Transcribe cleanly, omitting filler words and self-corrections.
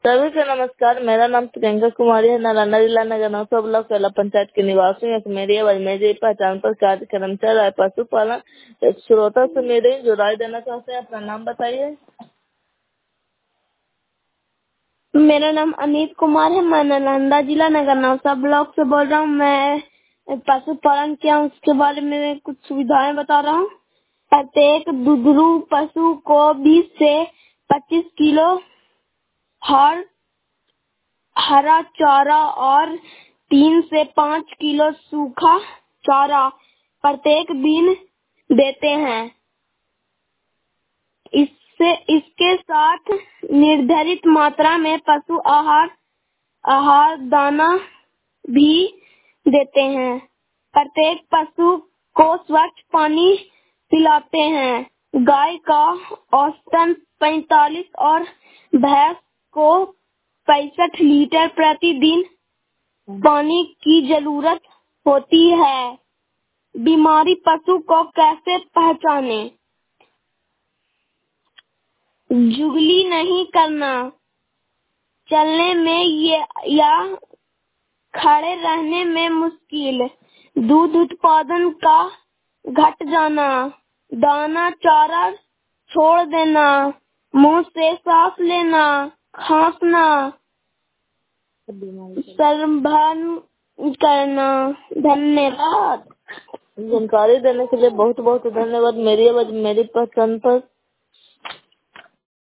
सभी को नमस्कार। मेरा नाम प्रियंका कुमारी है। नालंदा जिला नगर नौसा ब्लॉक कैला पंचायत के निवासी हूँ। मेरी आवाज मेरी पहचान पर कार्यक्रम चल रहा है पशुपालन। एक श्रोता से मेरे जो राय देना चाहते हैं, अपना नाम बताइए। मेरा नाम अनीत कुमार है। मैं नालंदा जिला नगर नौसा ब्लॉक से बोल रहा हूँ। मैं पशुपालन किया हूँ, उसके बारे में कुछ सुविधाएं बता रहा हूँ। प्रत्येक दुधारू पशु को 20 से 25 किलो हरा चारा और 3 से 5 किलो सूखा चारा प्रत्येक दिन देते हैं। इसके साथ निर्धारित मात्रा में पशु आहार दाना भी देते हैं। प्रत्येक पशु को स्वच्छ पानी पिलाते हैं। गाय का औसतन 45 और भैंस को 65 लीटर प्रतिदिन पानी की जरूरत होती है। बीमारी पशु को कैसे पहचाने? जुगली नहीं करना, चलने में या खड़े रहने में मुश्किल, दूध उत्पादन का घट जाना, दाना चारा छोड़ देना, मुंह से सांस लेना, खांसना, स्तनपान करना। धन्यवाद। जानकारी देने के लिए बहुत बहुत धन्यवाद। मेरी आवाज मेरी पसंद पर